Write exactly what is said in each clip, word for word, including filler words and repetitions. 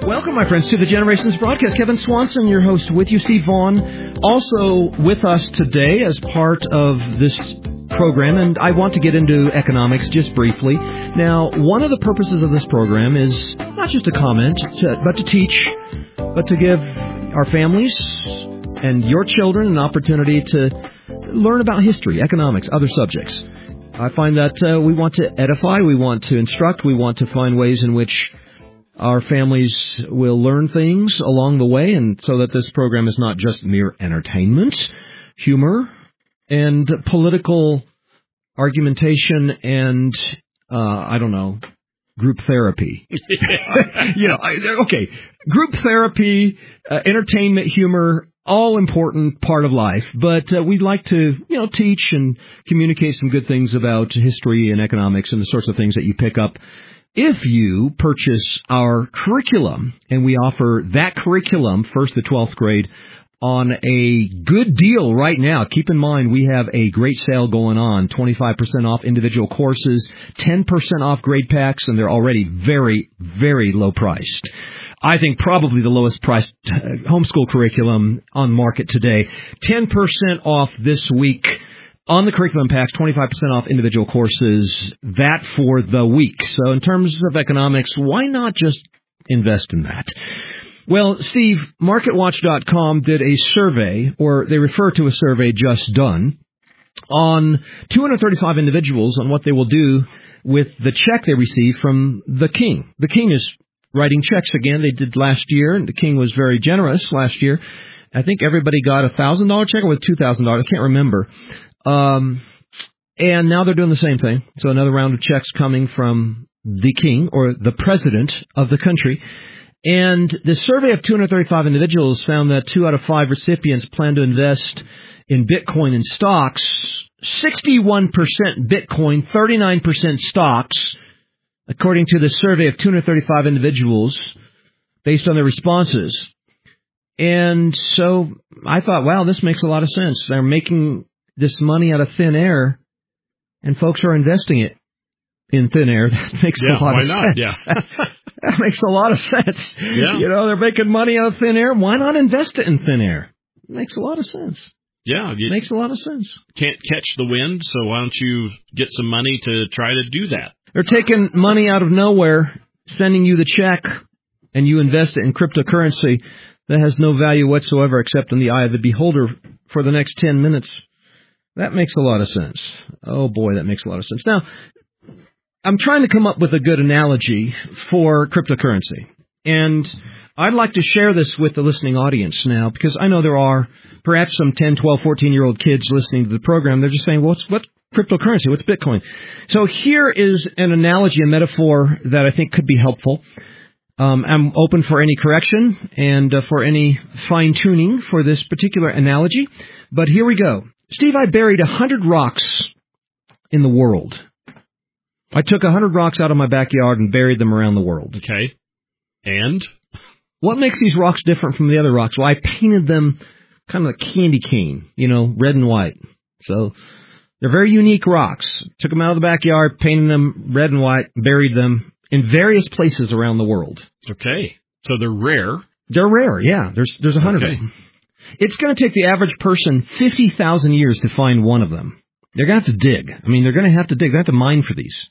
Welcome, my friends, to the Generations broadcast. Kevin Swanson, your host, with you. Steve Vaughn, also with us today as part of this program, and I want to get into economics just briefly. Now, one of the purposes of this program is not just to comment, to, but to teach, but to give our families and your children an opportunity to learn about history, economics, other subjects. I find that uh, we want to edify, we want to instruct, we want to find ways in which our families will learn things along the way, and so that this program is not just mere entertainment, humor, and political argumentation and, uh, I don't know, group therapy. you know, I, okay, group therapy, uh, entertainment, humor, all important part of life, but uh, we'd like to, you know, teach and communicate some good things about history and economics and the sorts of things that you pick up if you purchase our curriculum. And we offer that curriculum, first to twelfth grade, on a good deal right now. Keep in mind, we have a great sale going on, twenty-five percent off individual courses, ten percent off grade packs, and they're already very, very low priced. I think probably the lowest priced homeschool curriculum on market today. ten percent off this week on the curriculum packs, twenty-five percent off individual courses, that for the week. So in terms of economics, why not just invest in that? Well, Steve, market watch dot com did a survey, or they refer to a survey just done, on two hundred thirty-five individuals on what they will do with the check they receive from the king. The king is writing checks again. They did last year, and the king was very generous last year. I think everybody got a one thousand dollars check or with two thousand dollars. I can't remember. Um, and now they're doing the same thing. So another round of checks coming from the king or the president of the country. And the survey of two hundred thirty-five individuals found that two out of five recipients plan to invest in Bitcoin and stocks, sixty-one percent Bitcoin, thirty-nine percent stocks, according to the survey of two hundred thirty-five individuals based on their responses. And so I thought, wow, this makes a lot of sense. They're making this money out of thin air, and folks are investing it in thin air. That makes yeah, a lot why of not? sense. Yeah. That makes a lot of sense. Yeah. You know, they're making money out of thin air. Why not invest it in thin air? It makes a lot of sense. Yeah. It makes a lot of sense. Can't catch the wind, so why don't you get some money to try to do that? They're taking money out of nowhere, sending you the check, and you invest it in cryptocurrency that has no value whatsoever except in the eye of the beholder for the next ten minutes. That makes a lot of sense. Oh, boy, that makes a lot of sense. Now, I'm trying to come up with a good analogy for cryptocurrency. And I'd like to share this with the listening audience now, because I know there are perhaps some ten, twelve, fourteen-year-old kids listening to the program. They're just saying, well, what's, what cryptocurrency? What's Bitcoin? So here is an analogy, a metaphor that I think could be helpful. Um, I'm open for any correction and uh, for any fine-tuning for this particular analogy. But here we go. Steve, I buried one hundred rocks in the world. I took one hundred rocks out of my backyard and buried them around the world. Okay. And? What makes these rocks different from the other rocks? Well, I painted them kind of like candy cane, you know, red and white. So they're very unique rocks. Took them out of the backyard, painted them red and white, buried them in various places around the world. Okay. So they're rare. They're rare, yeah. There's there's a hundred okay. of them. It's going to take the average person fifty thousand years to find one of them. They're going to have to dig. I mean, they're going to have to dig. They have to mine for these.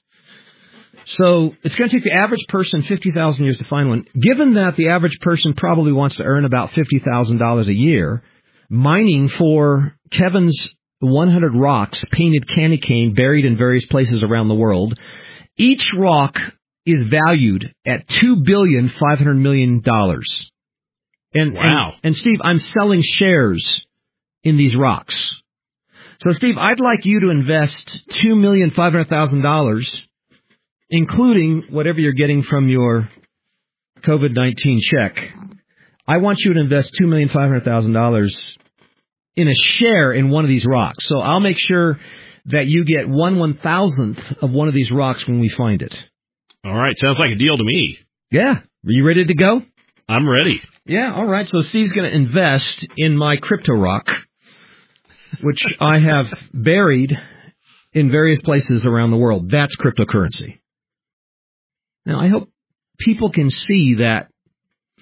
So it's going to take the average person fifty thousand years to find one. Given that the average person probably wants to earn about fifty thousand dollars a year, mining for Kevin's one hundred rocks, painted candy cane, buried in various places around the world, each rock is valued at two billion five hundred million dollars. And, wow. And, and, Steve, I'm selling shares in these rocks. So, Steve, I'd like you to invest two million five hundred thousand dollars, including whatever you're getting from your COVID nineteen check. I want you to invest two million five hundred thousand dollars in a share in one of these rocks. So I'll make sure that you get one one-thousandth of one of these rocks when we find it. All right. Sounds like a deal to me. Yeah. Are you ready to go? I'm ready. Yeah, all right. So Steve's going to invest in my crypto rock, which I have buried in various places around the world. That's cryptocurrency. Now, I hope people can see that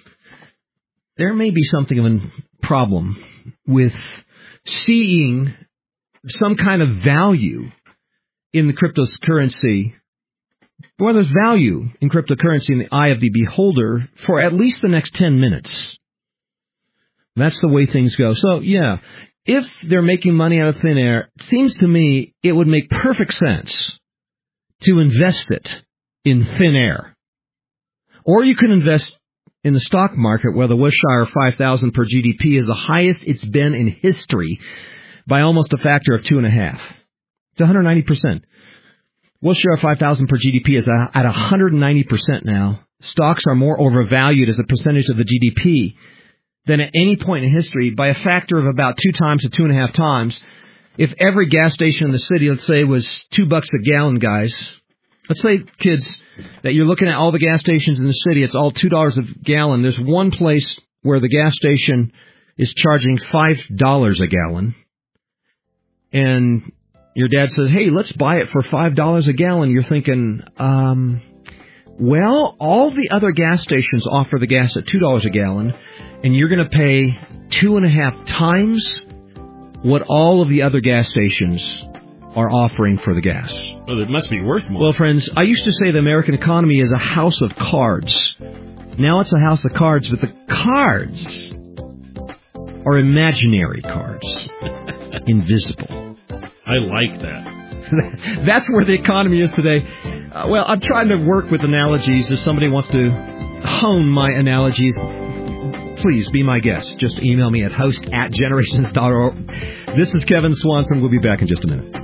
there may be something of a problem with seeing some kind of value in the cryptocurrency, well, there's value in cryptocurrency in the eye of the beholder for at least the next ten minutes. That's the way things go. So, yeah, if they're making money out of thin air, it seems to me it would make perfect sense to invest it in thin air. Or you can invest in the stock market, where the Wilshire five thousand per G D P is the highest it's been in history by almost a factor of two and a half. It's one hundred ninety percent. Wilshire five thousand per G D P is at one hundred ninety percent now. Stocks are more overvalued as a percentage of the G D P than at any point in history by a factor of about two times to two and a half times. If every gas station in the city, let's say, was two bucks a gallon, guys. Let's say, kids, that you're looking at all the gas stations in the city. It's all two dollars a gallon. There's one place where the gas station is charging five dollars a gallon. And your dad says, hey, let's buy it for five dollars a gallon. You're thinking, um, well, all the other gas stations offer the gas at two dollars a gallon, and you're going to pay two and a half times what all of the other gas stations are offering for the gas. Well, it must be worth more. Well, friends, I used to say the American economy is a house of cards. Now it's a house of cards, but the cards are imaginary cards. Invisible. I like that. That's where the economy is today. Uh, well, I'm trying to work with analogies. If somebody wants to hone my analogies, please be my guest. Just email me at host at generations dot org. This is Kevin Swanson. We'll be back in just a minute.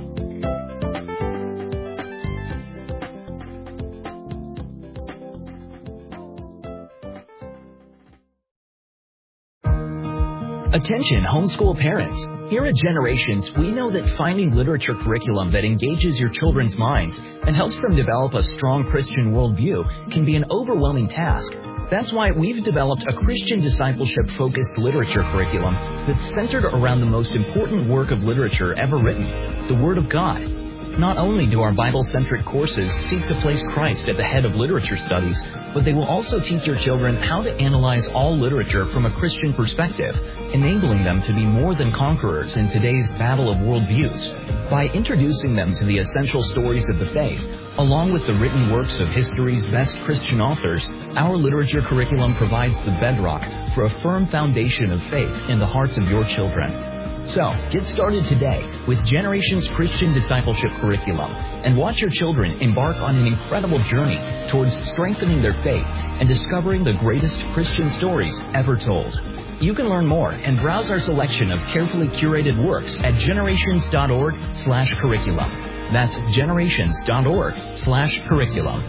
Attention, homeschool parents. Here at Generations, we know that finding literature curriculum that engages your children's minds and helps them develop a strong Christian worldview can be an overwhelming task. That's why we've developed a Christian discipleship-focused literature curriculum that's centered around the most important work of literature ever written, the Word of God. Not only do our Bible-centric courses seek to place Christ at the head of literature studies, but they will also teach your children how to analyze all literature from a Christian perspective, enabling them to be more than conquerors in today's battle of worldviews. By introducing them to the essential stories of the faith, along with the written works of history's best Christian authors, our literature curriculum provides the bedrock for a firm foundation of faith in the hearts of your children. So, get started today with Generations Christian Discipleship Curriculum and watch your children embark on an incredible journey towards strengthening their faith and discovering the greatest Christian stories ever told. You can learn more and browse our selection of carefully curated works at generations dot org slash curriculum. That's generations dot org slash curriculum.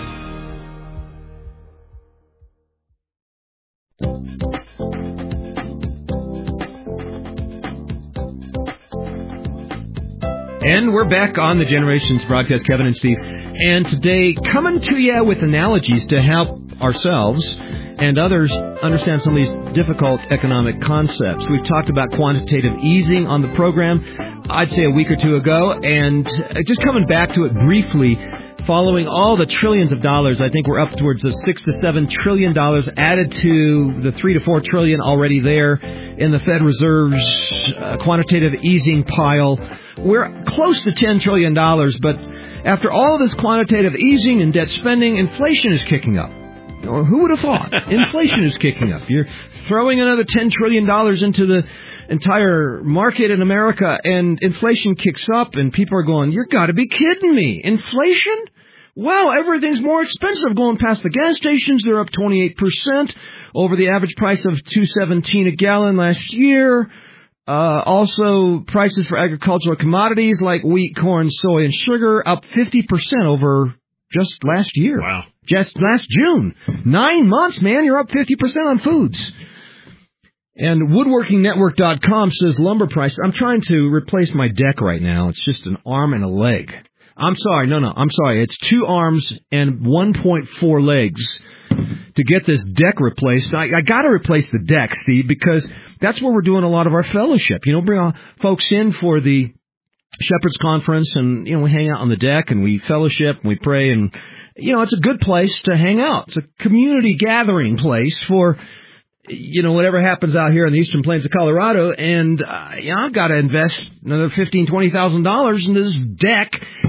And we're back on the Generations broadcast, Kevin and Steve. And today, coming to you with analogies to help ourselves and others understand some of these difficult economic concepts. We've talked about quantitative easing on the program, I'd say a week or two ago. And just coming back to it briefly, following all the trillions of dollars, I think we're up towards the six to seven trillion dollars added to the three to four trillion already there in the Fed Reserve's uh, quantitative easing pile. We're close to ten trillion dollars, but after all of this quantitative easing and debt spending, inflation is kicking up. Or who would have thought? Inflation is kicking up. You're throwing another ten trillion dollars into the entire market in America, and inflation kicks up, and people are going, you've got to be kidding me. Inflation? Wow, everything's more expensive. Going past the gas stations, they're up twenty-eight percent over the average price of two seventeen a gallon last year. Uh, also, prices for agricultural commodities like wheat, corn, soy, and sugar up fifty percent over just last year. Wow. Just last June. Nine months, man, you're up fifty percent on foods. And woodworking network dot com says lumber prices. I'm trying to replace my deck right now. It's just an arm and a leg. I'm sorry. No, no, I'm sorry. It's two arms and one point four legs to get this deck replaced. I, I got to replace the deck, Steve, because that's where we're doing a lot of our fellowship. You know, bring our folks in for the Shepherd's Conference, and, you know, we hang out on the deck, and we fellowship, and we pray, and, you know, it's a good place to hang out. It's a community gathering place for you know, whatever happens out here in the eastern plains of Colorado, and uh, you know, I've got to invest another fifteen, twenty thousand dollars in this deck,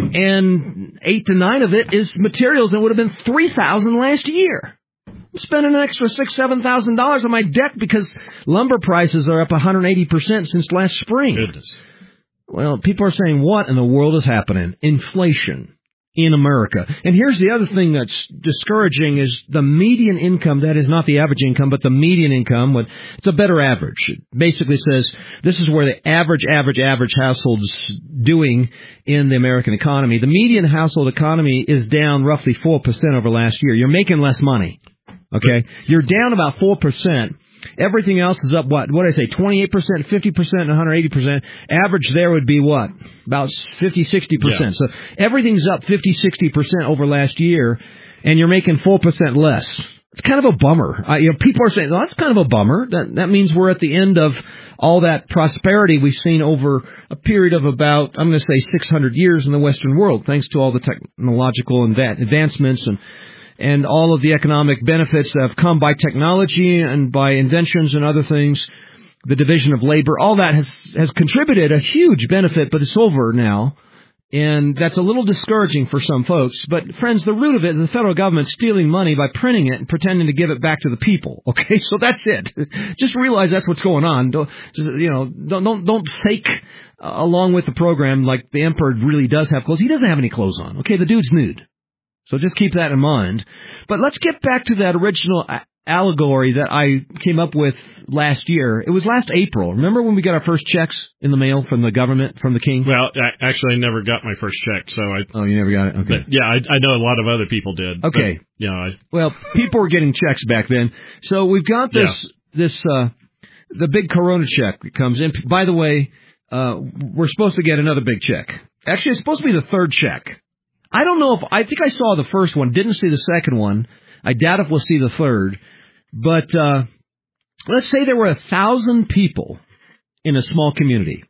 and eight to nine of it is materials that would have been three thousand last year. I'm spending an extra six, seven thousand dollars on my deck because lumber prices are up one hundred eighty percent since last spring. Goodness. Well, people are saying, what in the world is happening? Inflation in America. And here's the other thing that's discouraging is the median income, that is not the average income, but the median income, it's a better average. It basically says this is where the average, average, average household's doing in the American economy. The median household economy is down roughly four percent over last year. You're making less money. Okay? You're down about four percent. Everything else is up, what? What did I say? twenty-eight percent, fifty percent, and one hundred eighty percent. Average there would be what? About fifty, sixty percent. Yeah. So everything's up fifty, sixty percent over last year, and you're making four percent less. It's kind of a bummer. Uh, you know, people are saying, well, that's kind of a bummer. That, that means we're at the end of all that prosperity we've seen over a period of about, I'm going to say, six hundred years in the Western world, thanks to all the technological advancements and and all of the economic benefits that have come by technology and by inventions and other things, the division of labor, all that has, has contributed a huge benefit, but it's over now. And that's a little discouraging for some folks. But, friends, the root of it is the federal government stealing money by printing it and pretending to give it back to the people. Okay, so that's it. Just realize that's what's going on. Don't, just, you know, don't, don't, don't fake uh, along with the program like the emperor really does have clothes. He doesn't have any clothes on. Okay, the dude's nude. So just keep that in mind. But let's get back to that original a- allegory that I came up with last year. It was last April. Remember when we got our first checks in the mail from the government, from the king? Well, I, actually, I never got my first check, so I... Oh, you never got it? Okay. But, yeah, I, I know a lot of other people did. Okay. But, you know, I, well, people were getting checks back then. So we've got this, yeah. this, uh, the big Corona check that comes in. By the way, uh, we're supposed to get another big check. Actually, it's supposed to be the third check. I don't know if, I think I saw the first one, didn't see the second one. I doubt if we'll see the third. But, uh, let's say there were a thousand people in a small community.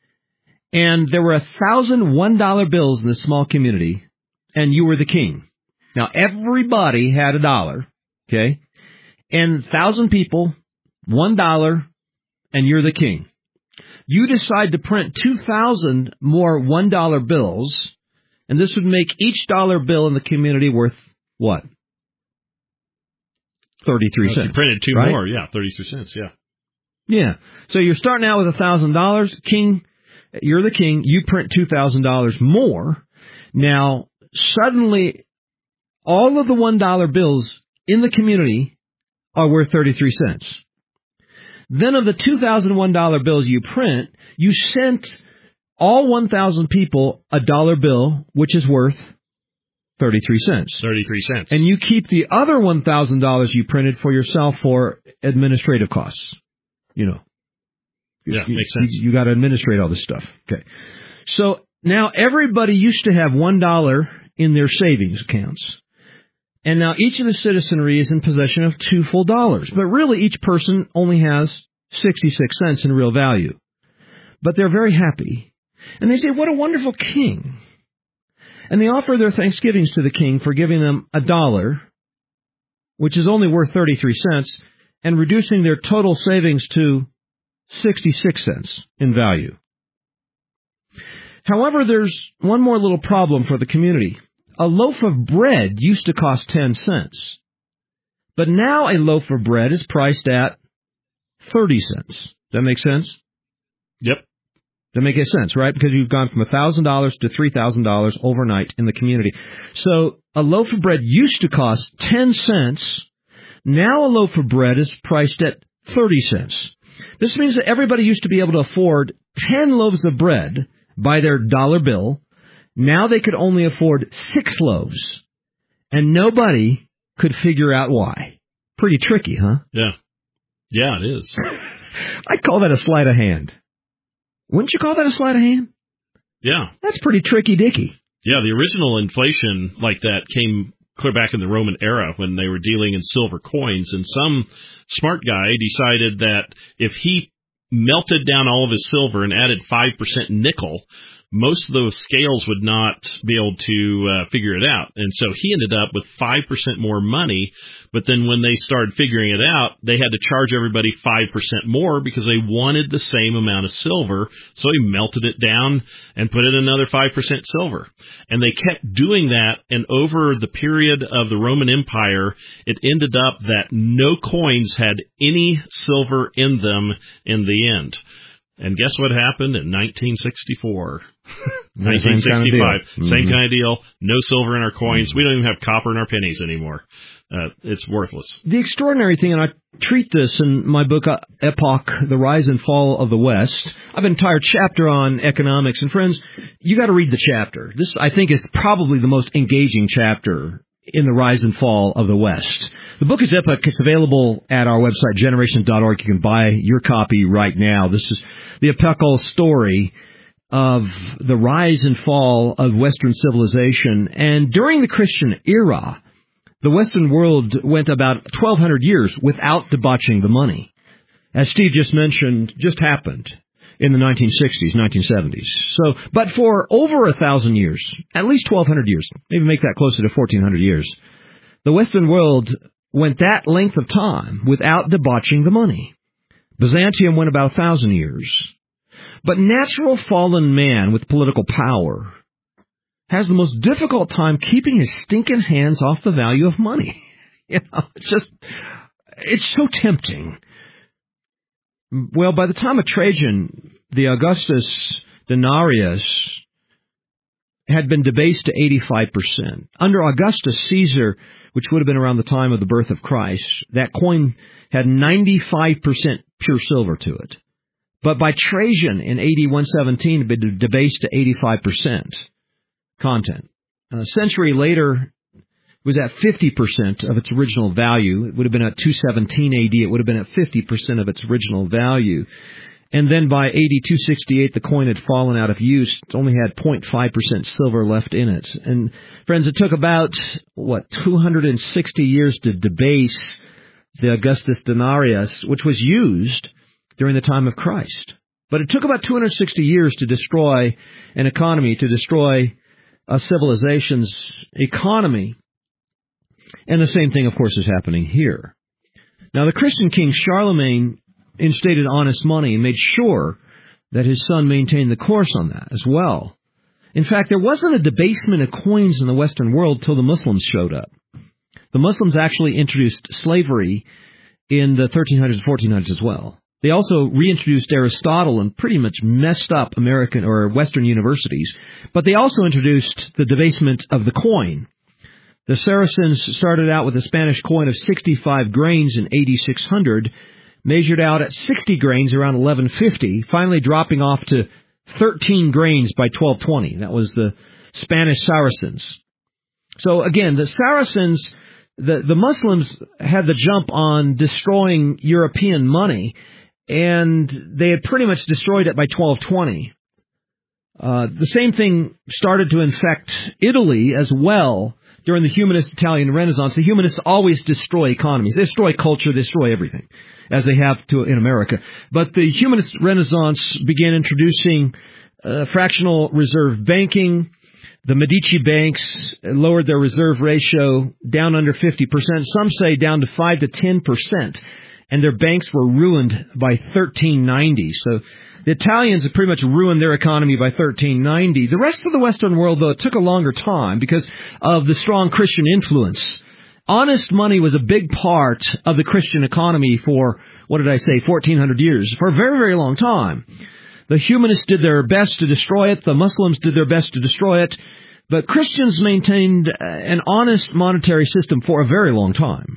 And there were a thousand one dollar bills in this small community. And you were the king. Now, everybody had a dollar. Okay. And a thousand people, one dollar, and you're the king. You decide to print two thousand more one dollar bills. And this would make each dollar bill in the community worth what? thirty-three cents. If you printed two right? more, yeah, thirty-three cents, yeah. Yeah. So you're starting out with one thousand dollars. King, you're the king. You print two thousand dollars more. Now, suddenly, all of the one dollar bills in the community are worth thirty-three cents. Then of the two thousand one dollar bills you print, you sent all one thousand people a dollar bill, which is worth thirty-three cents. thirty-three cents. And you keep the other one thousand dollars you printed for yourself for administrative costs. You know. Yeah, you, makes sense. You, you got to administrate all this stuff. Okay. So now everybody used to have one dollar in their savings accounts. And now each of the citizenry is in possession of two full dollars. But really each person only has sixty-six cents in real value. But they're very happy. And they say, what a wonderful king. And they offer their thanksgivings to the king for giving them a dollar, which is only worth thirty-three cents, and reducing their total savings to sixty-six cents in value. However, there's one more little problem for the community. A loaf of bread used to cost ten cents, but now a loaf of bread is priced at thirty cents. Does that make sense? Yep. That make sense, right? Because you've gone from one thousand dollars to three thousand dollars overnight in the community. So a loaf of bread used to cost ten cents. Now a loaf of bread is priced at thirty cents. This means that everybody used to be able to afford ten loaves of bread by their dollar bill. Now they could only afford six loaves. And nobody could figure out why. Pretty tricky, huh? Yeah. Yeah, it is. I'd call that a sleight of hand. Wouldn't you call that a sleight of hand? Yeah. That's pretty tricky-dicky. Yeah, the original inflation like that came clear back in the Roman era when they were dealing in silver coins, and some smart guy decided that if he melted down all of his silver and added five percent nickel, most of those scales would not be able to uh, figure it out. And so he ended up with five percent more money. But then when they started figuring it out, they had to charge everybody five percent more because they wanted the same amount of silver. So he melted it down and put in another five percent silver. And they kept doing that. And over the period of the Roman Empire, it ended up that no coins had any silver in them in the end. And guess what happened in nineteen sixty-four? nineteen sixty-five. Same, kind of, mm-hmm. Same kind of deal. No silver in our coins. Mm-hmm. We don't even have copper in our pennies anymore. Uh, it's worthless. The extraordinary thing, and I treat this in my book, uh, Epoch, The Rise and Fall of the West. I have an entire chapter on economics. And friends, you got to read the chapter. This, I think, is probably the most engaging chapter in the rise and fall of the West. The book is Epoch. It's available at our website, generations dot org. You can buy your copy right now. This is the epochal story of the rise and fall of Western civilization. And during the Christian era, the Western world went about twelve hundred years without debauching the money. As Steve just mentioned, just happened in the nineteen sixties, nineteen seventies. So, but for over a thousand years, at least twelve hundred years, maybe make that closer to fourteen hundred years, the Western world went that length of time without debauching the money. Byzantium went about a thousand years. But natural fallen man with political power has the most difficult time keeping his stinking hands off the value of money. You know, it's just, it's so tempting. Well, by the time of Trajan, the Augustus denarius had been debased to eighty-five percent. Under Augustus Caesar, which would have been around the time of the birth of Christ, that coin had ninety-five percent pure silver to it. But by Trajan in A D one seventeen, it had been debased to eighty-five percent content. A century later, it was at fifty percent of its original value. It would have been at two seventeen A D. It would have been at fifty percent of its original value. And then by A D two sixty-eight, the coin had fallen out of use. It only had zero point five percent silver left in it. And friends, it took about, what, two hundred sixty years to debase the Augustus denarius, which was used during the time of Christ. But it took about two hundred sixty years to destroy an economy, to destroy a civilization's economy. And the same thing, of course, is happening here. Now, the Christian king Charlemagne instated honest money and made sure that his son maintained the course on that as well. In fact, there wasn't a debasement of coins in the Western world till the Muslims showed up. The Muslims actually introduced slavery in the thirteen hundreds and fourteen hundreds as well. They also reintroduced Aristotle and pretty much messed up American or Western universities. But they also introduced the debasement of the coin. The Saracens started out with a Spanish coin of sixty-five grains in A D six hundred, measured out at sixty grains around eleven fifty, finally dropping off to thirteen grains by twelve twenty. That was the Spanish Saracens. So again, the Saracens, the, the Muslims had the jump on destroying European money, and they had pretty much destroyed it by twelve twenty. Uh, the same thing started to infect Italy as well during the humanist Italian Renaissance. The humanists always destroy economies. They destroy culture, they destroy everything, as they have to in America. But the humanist Renaissance began introducing uh, fractional reserve banking. The Medici banks lowered their reserve ratio down under fifty percent. Some say down to five to ten percent. And their banks were ruined by thirteen ninety. So the Italians have pretty much ruined their economy by thirteen ninety. The rest of the Western world, though, it took a longer time because of the strong Christian influence. Honest money was a big part of the Christian economy for, what did I say, fourteen hundred years, for a very, very long time. The humanists did their best to destroy it. The Muslims did their best to destroy it. But Christians maintained an honest monetary system for a very long time.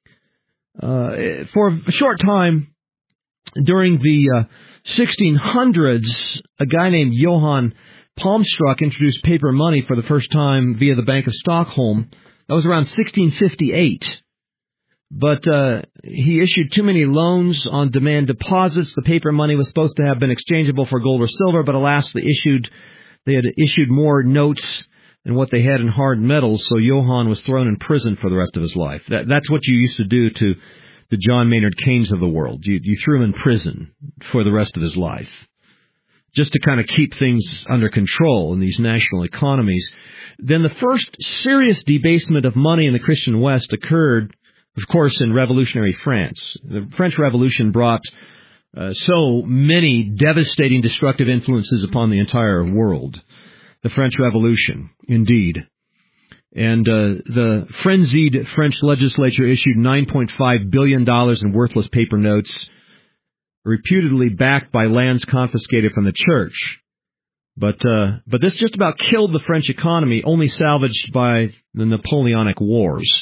Uh, for a short time, during the uh, sixteen hundreds, a guy named Johann Palmstruck introduced paper money for the first time via the Bank of Stockholm. That was around sixteen fifty-eight. But uh, he issued too many loans on demand deposits. The paper money was supposed to have been exchangeable for gold or silver, but alas, they issued they had issued more notes than what they had in hard metals, so Johann was thrown in prison for the rest of his life. That, that's what you used to do to the John Maynard Keynes of the world. You, you threw him in prison for the rest of his life. just to kind of keep things under control in these national economies. Then the first serious debasement of money in the Christian West occurred, of course, in revolutionary France. The French Revolution brought uh, so many devastating, destructive influences upon the entire world. The French Revolution, indeed. And uh, the frenzied French legislature issued nine point five billion dollars in worthless paper notes, reputedly backed by lands confiscated from the church. But uh, but this just about killed the French economy, only salvaged by the Napoleonic Wars.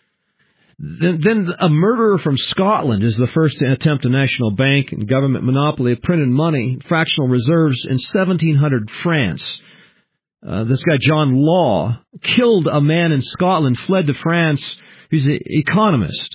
Then, then a murderer from Scotland is the first to attempt a national bank and government monopoly of printed money, fractional reserves in seventeen hundred France. Uh, this guy, John Law, killed a man in Scotland, fled to France. He's an economist.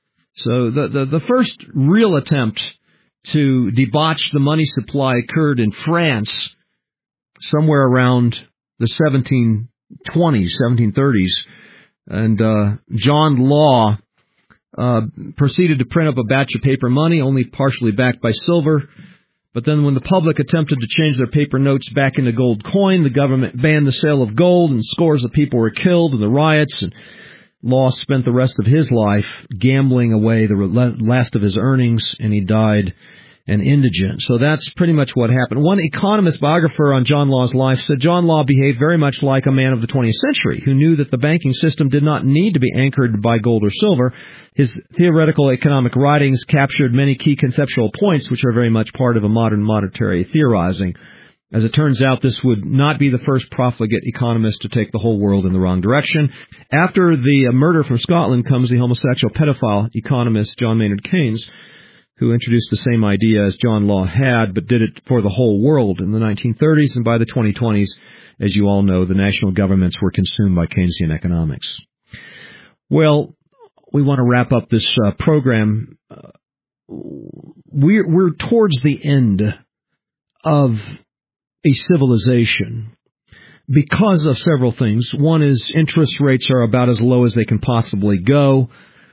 So the, the, the first real attempt to debauch the money supply occurred in France somewhere around the seventeen twenties, seventeen thirties. And uh, John Law uh, proceeded to print up a batch of paper money, only partially backed by silver. But then when the public attempted to change their paper notes back into gold coin, the government banned the sale of gold, and scores of people were killed in the riots. And Law spent the rest of his life gambling away the last of his earnings, and he died an indigent. So that's pretty much what happened. One economist biographer on John Law's life said John Law behaved very much like a man of the twentieth century who knew that the banking system did not need to be anchored by gold or silver. His theoretical economic writings captured many key conceptual points which are very much part of a modern monetary theorizing. As it turns out, this would not be the first profligate economist to take the whole world in the wrong direction. After the murder from Scotland comes the homosexual pedophile economist John Maynard Keynes, who introduced the same idea as John Law had, but did it for the whole world in the nineteen thirties, and by the twenty twenties, as you all know, the national governments were consumed by Keynesian economics. Well, we want to wrap up this uh, program. Uh, we're, we're towards the end of a civilization because of several things. One is interest rates are about as low as they can possibly go.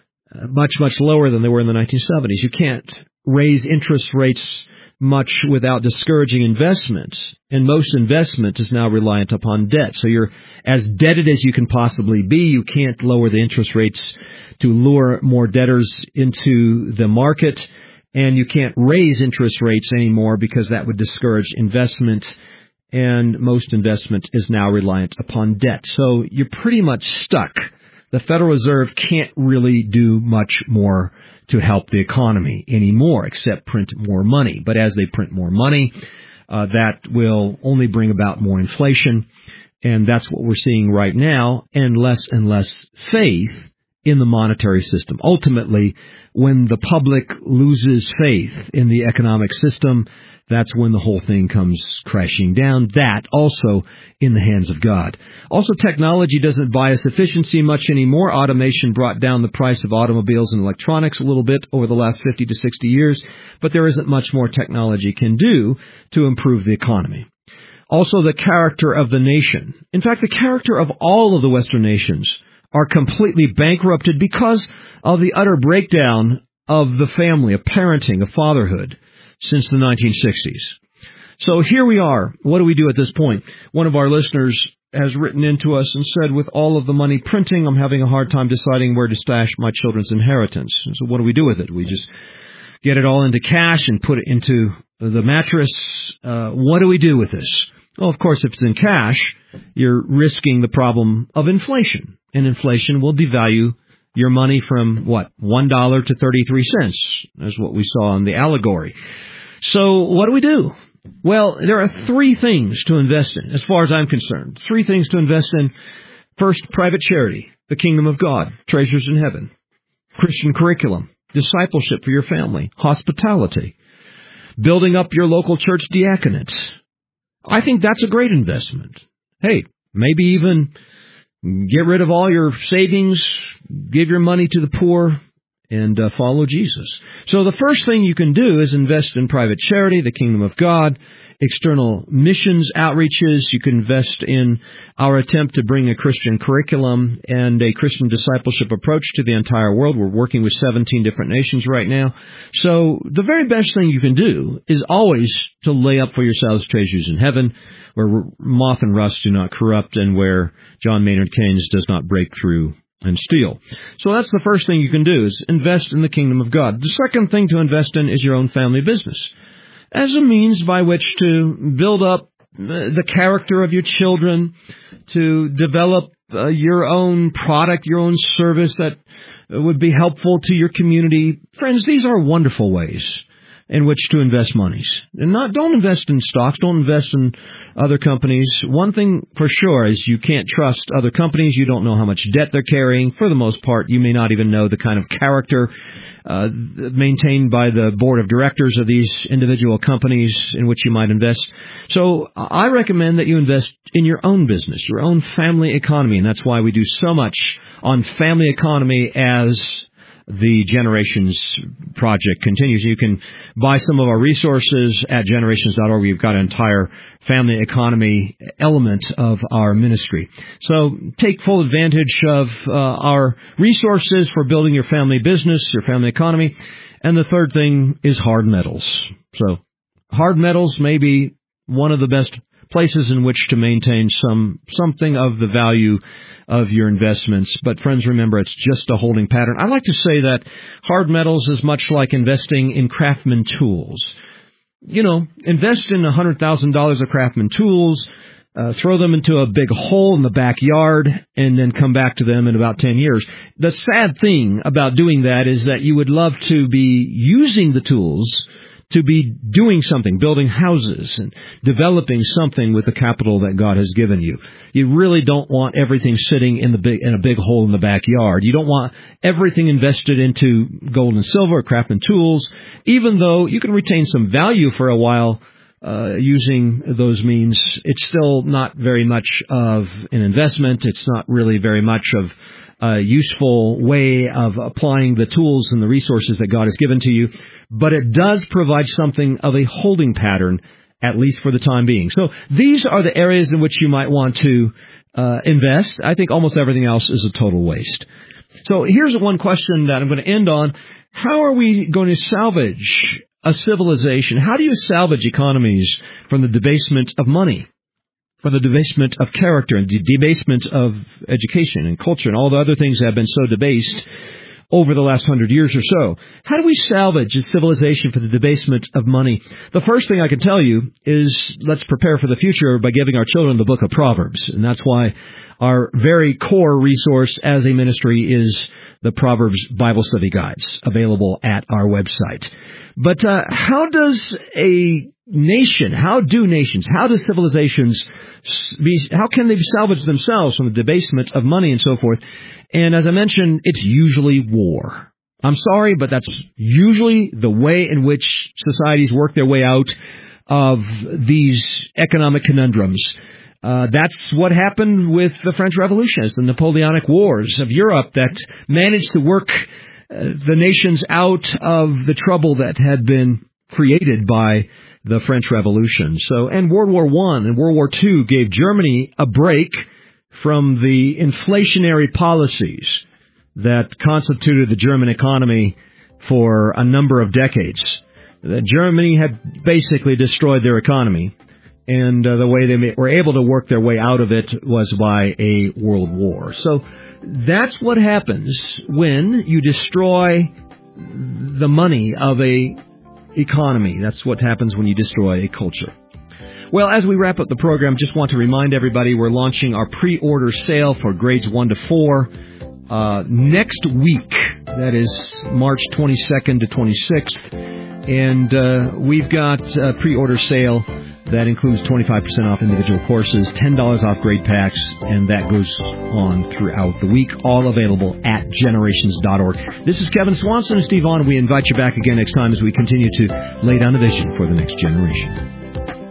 Much, much lower than they were in the nineteen seventies. You can't raise interest rates much without discouraging investment, and most investment is now reliant upon debt. So you're as debted as you can possibly be. You can't lower the interest rates to lure more debtors into the market, and you can't raise interest rates anymore because that would discourage investment, and most investment is now reliant upon debt. So you're pretty much stuck. The Federal Reserve can't really do much more to help the economy anymore except print more money. But as they print more money, uh, that will only bring about more inflation, and that's what we're seeing right now, and less and less faith in the monetary system. Ultimately, when the public loses faith in the economic system, that's when the whole thing comes crashing down. That also in the hands of God. Also, technology doesn't buy us efficiency much anymore. Automation brought down the price of automobiles and electronics a little bit over the last fifty to sixty years, but there isn't much more technology can do to improve the economy. Also, the character of the nation. In fact, the character of all of the Western nations are completely bankrupted because of the utter breakdown of the family, of parenting, of fatherhood, since the nineteen sixties. So here we are. What do we do at this point? One of our listeners has written into us and said, with all of the money printing, I'm having a hard time deciding where to stash my children's inheritance. So what do we do with it? We just get it all into cash and put it into the mattress. Uh, what do we do with this? Well, of course, if it's in cash, you're risking the problem of inflation. And inflation will devalue your money from, what, one dollar to thirty-three cents, is what we saw in the allegory. So what do we do? Well, there are three things to invest in, as far as I'm concerned. Three things to invest in. First, private charity, the kingdom of God, treasures in heaven. Christian curriculum, discipleship for your family, hospitality, building up your local church diaconate. I think that's a great investment. Hey, maybe even get rid of all your savings, give your money to the poor, and uh, follow Jesus. So the first thing you can do is invest in private charity, the kingdom of God, external missions outreaches. You can invest in our attempt to bring a Christian curriculum and a Christian discipleship approach to the entire world. We're working with seventeen different nations right now. So the very best thing you can do is always to lay up for yourselves treasures in heaven, where moth and rust do not corrupt and where John Maynard Keynes does not break through and steal. So that's the first thing you can do, is invest in the kingdom of God. The second thing to invest in is your own family business, as a means by which to build up the character of your children, to develop uh, your own product, your own service that would be helpful to your community. Friends, these are wonderful ways in which to invest monies. And not, don't invest in stocks, don't invest in other companies. One thing for sure is you can't trust other companies. You don't know how much debt they're carrying. For the most part, you may not even know the kind of character uh, maintained by the board of directors of these individual companies in which you might invest. So I recommend that you invest in your own business, your own family economy, and that's why we do so much on family economy as the Generations Project continues. You can buy some of our resources at generations dot org. We've got an entire family economy element of our ministry. So take full advantage of uh, our resources for building your family business, your family economy. And the third thing is hard metals. So hard metals may be one of the best places in which to maintain some something of the value of your investments. But friends, remember, it's just a holding pattern. I like to say that hard metals is much like investing in Craftsman tools. You know, invest in one hundred thousand dollars of Craftsman tools, uh, throw them into a big hole in the backyard, and then come back to them in about ten years. The sad thing about doing that is that you would love to be using the tools to be doing something, building houses and developing something with the capital that God has given you. You really don't want everything sitting in the big in a big hole in the backyard. You don't want everything invested into gold and silver, Craftsman tools, even though you can retain some value for a while uh, using those means. It's still not very much of an investment. It's not really very much of a useful way of applying the tools and the resources that God has given to you. But it does provide something of a holding pattern, at least for the time being. So these are the areas in which you might want to uh, invest. I think almost everything else is a total waste. So here's one question that I'm going to end on. How are we going to salvage a civilization? How do you salvage economies from the debasement of money, from the debasement of character, and the debasement of education and culture and all the other things that have been so debased over the last hundred years or so? How do we salvage a civilization for the debasement of money? The first thing I can tell you is let's prepare for the future by giving our children the book of Proverbs. And that's why our very core resource as a ministry is the Proverbs Bible Study Guides, available at our website. But uh, how does a nation, how do nations, how do civilizations be, how can they salvage themselves from the debasement of money and so forth? And as I mentioned, it's usually war. I'm sorry, but that's usually the way in which societies work their way out of these economic conundrums. Uh, that's what happened with the French Revolution, the Napoleonic Wars of Europe that managed to work uh, the nations out of the trouble that had been created by the French Revolution. So, and World War One and World War Two gave Germany a break from the inflationary policies that constituted the German economy for a number of decades. That Germany had basically destroyed their economy, and uh, the way they were able to work their way out of it was by a world war. So that's what happens when you destroy the money of a economy. That's what happens when you destroy a culture. Well, as we wrap up the program, just want to remind everybody we're launching our pre-order sale for grades one to four uh, next week. That is March twenty-second to twenty-sixth. And uh, we've got a pre-order sale that includes twenty-five percent off individual courses, ten dollars off grade packs, and that goes on throughout the week, all available at generations dot org. This is Kevin Swanson and Steve Vaughn. We invite you back again next time as we continue to lay down a vision for the next generation.